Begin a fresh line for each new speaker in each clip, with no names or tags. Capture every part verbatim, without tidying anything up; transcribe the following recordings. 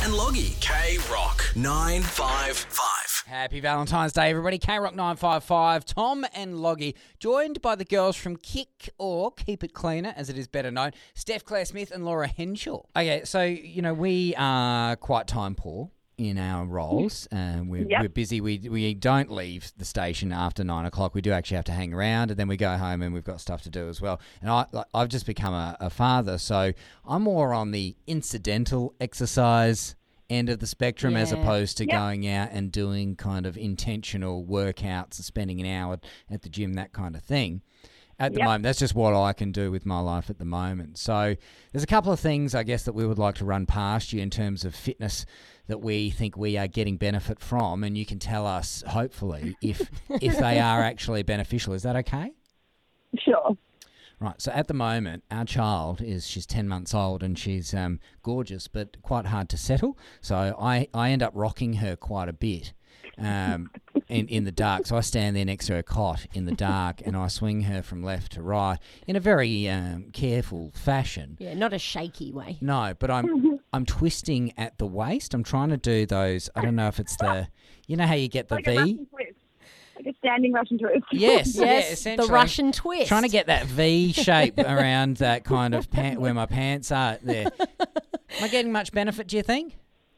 and Loggy. K Rock nine five five.
Happy Valentine's Day, everybody. K Rock nine five five. Tom and Loggy, joined by the girls from Kick, or Keep It Cleaner, as it is better known, Steph Claire Smith and Laura Henshaw. Okay, so, you know, we are quite time poor in our roles. Um, we're,
Yep.
we're busy. We we don't leave the station after nine o'clock. We do actually have to hang around, and then we go home and we've got stuff to do as well. And I, like, I've just become a, a father, so I'm more on the incidental exercise end of the spectrum as
Yeah.
opposed to
Yep.
going out and doing kind of intentional workouts and spending an hour at the gym, that kind of thing. At the
Yep.
moment, that's just what I can do with my life at the moment. So there's a couple of things, I guess, that we would like to run past you in terms of fitness that we think we are getting benefit from, and you can tell us, hopefully, if if they are actually beneficial. Is that okay?
Sure.
Right, so at the moment, our child is, she's ten months old and she's um, gorgeous, but quite hard to settle. So I, I end up rocking her quite a bit um, in, in the dark. So I stand there next to her cot in the dark and I swing her from left to right in a very um, careful fashion.
Yeah, not a shaky way.
No, but I'm I'm twisting at the waist. I'm trying to do those, I don't know if it's the, you know how you get the
Like a
V?
Russian twist. Like a standing Russian twist.
Yes, yeah,
Yes, the
essentially.
Russian twist.
Trying to get that V shape around that kind of pant where my pants are there. Am I getting much benefit, do you think?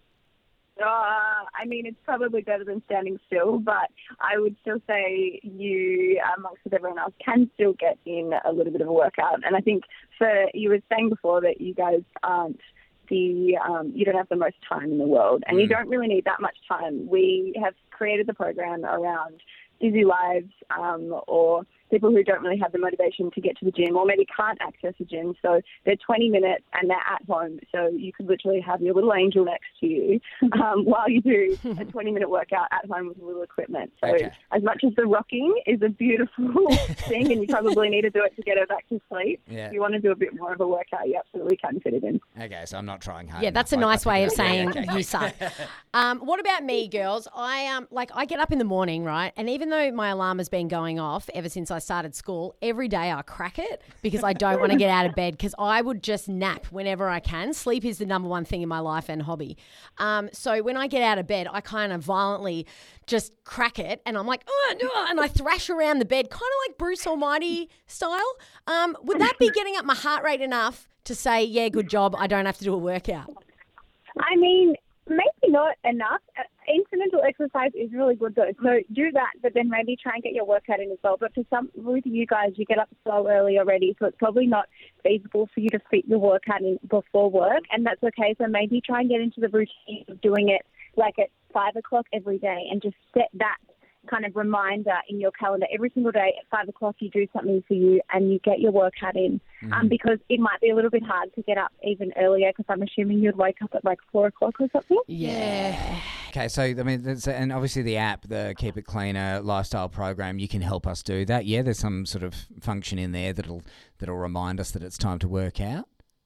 Uh, I mean, it's probably better than standing still, but I would still say you, amongst with everyone else, can still get in a little bit of a workout. And I think for you were saying before that you guys aren't the, um, you don't have the most time in the world, and you don't really need that much time. We have created the program around busy lives um, or people who don't really have the motivation to get to the gym or maybe can't access a gym. So they're twenty minutes and they're at home. So you could literally have your little angel next to you um, while you do a twenty-minute workout at home with a little equipment. So
Okay.
as much as the rocking is a beautiful thing and you probably need to do it to get her back to sleep,
Yeah.
if you want to do a bit more of a workout, you absolutely can fit it in.
Okay, so I'm not trying hard
Yeah,
enough.
that's a
I- I
nice
think
way of
that's-
saying
yeah, okay.
you suck. Um, what about me, girls? I um like I get up in the morning, right? And even though my alarm has been going off ever since I started school, every day I crack it because I don't want to get out of bed because I would just nap whenever I can. Sleep is the number one thing in my life and hobby. Um, so when I get out of bed, I kind of violently just crack it and I'm like, oh, no, and I thrash around the bed, kind of like Bruce Almighty style. Um, would that be getting up my heart rate enough to say, yeah, good job, I don't have to do a workout?
I mean, maybe not enough. Uh, Incidental exercise is really good though. So do that, but then maybe try and get your workout in as well. But for some, with you guys, you get up so early already, so it's probably not feasible for you to fit your workout in before work, and that's okay. So maybe try and get into the routine of doing it like at five o'clock every day, and just set that kind of reminder in your calendar every single day at five o'clock. You do something for you and you get your workout in,
Mm-hmm.
um, because it might be a little bit hard to get up even earlier. Because I'm assuming you'd wake up at like four o'clock or something.
Yeah.
Okay, so I mean, there's, and obviously the app, the Keep It Cleaner lifestyle program, you can help us do that. Yeah, there's some sort of function in there that'll that'll remind us that it's time to work out.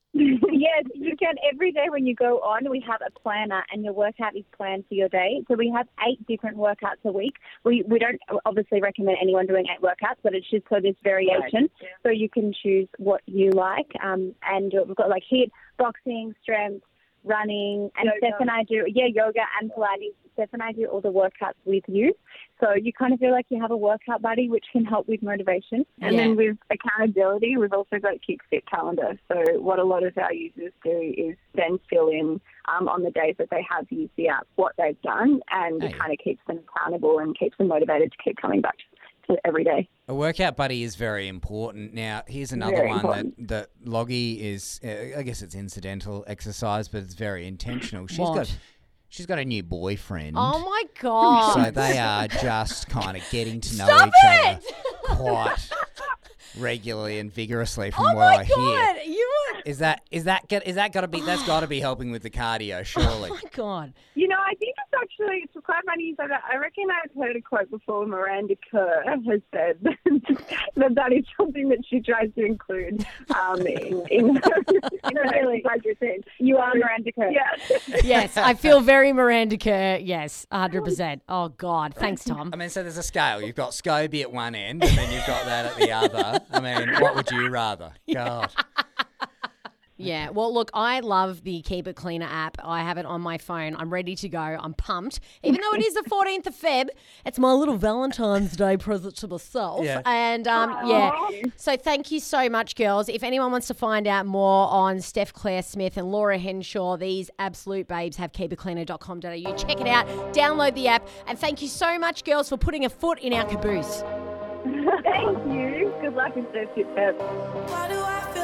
Yes, you can. Every day when you go on, we have a planner and your workout is planned for your day. So we have eight different workouts a week. We we don't obviously recommend anyone doing eight workouts, but it's just so there's variation. So you can choose what you like. Um, and we've got like HIIT, boxing, strength, running, and
Yoga.
Steph and I do, yeah, yoga and Pilates. Steph and I do all the workouts with you. So you kind of feel like you have a workout buddy, which can help with motivation. And
Yeah.
then with accountability, we've also got a Kick Fit calendar. So what a lot of our users do is then fill in um, on the days that they have used the app what they've done, and
Hey.
it kind of keeps them accountable and keeps them motivated to keep coming back to it every day.
A workout buddy is very important. Now, here's another
Very
one
important.
that, that Loggy is, uh, I guess it's incidental exercise, but it's very intentional. She's
What?
got she's got a new boyfriend.
Oh my God.
So they are just kind of getting to know
Stop
each
it!
other quite regularly and vigorously from
Oh
what I
my
hear.
God. You were.
Is that is that get- is that got to be that's got to be helping with the cardio, surely?
Oh my God.
You know, I think it's actually, it's quite funny you say that. I reckon I've heard a quote before. Miranda Kerr has said that that is something that she tries to include um, in, in her, in her exercise routine. You are Miranda Kerr. Yeah.
Yes, I feel very Miranda Kerr. Yes, one hundred percent. Oh, God. Thanks, Tom.
I mean, so there's a scale. You've got SCOBY at one end, and then you've got that at the other. I mean, what would you rather? God.
Yeah. Well, look, I love the Keep It Cleaner app. I have it on my phone. I'm ready to go. I'm pumped. Even though it is the fourteenth of Feb, it's my little Valentine's Day present to myself.
Yeah.
And um, yeah. So thank you so much, girls. If anyone wants to find out more on Steph Claire Smith and Laura Henshaw, these absolute babes have keep it cleaner dot com dot a u. Check it out. Download the app. And thank you so much, girls, for putting a foot in our caboose.
Thank you. Good luck with those tips.
Why do I